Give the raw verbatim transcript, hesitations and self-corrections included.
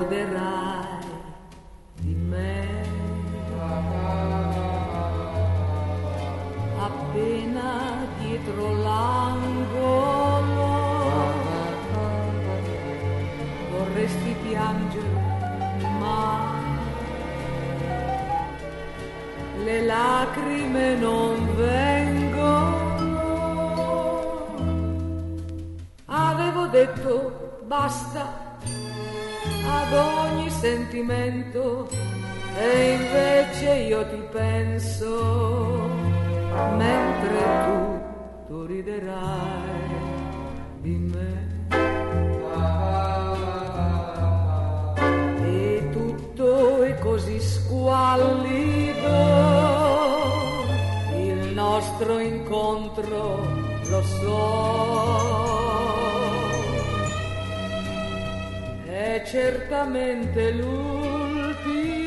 ricorderai di me. Appena dietro l'angolo vorresti piangere, ma le lacrime non vengono. Avevo detto basta ad ogni sentimento e invece io ti penso mentre tu, tu riderai di me. E tutto è così squallido, il nostro incontro, lo so, è certamente l'ultimo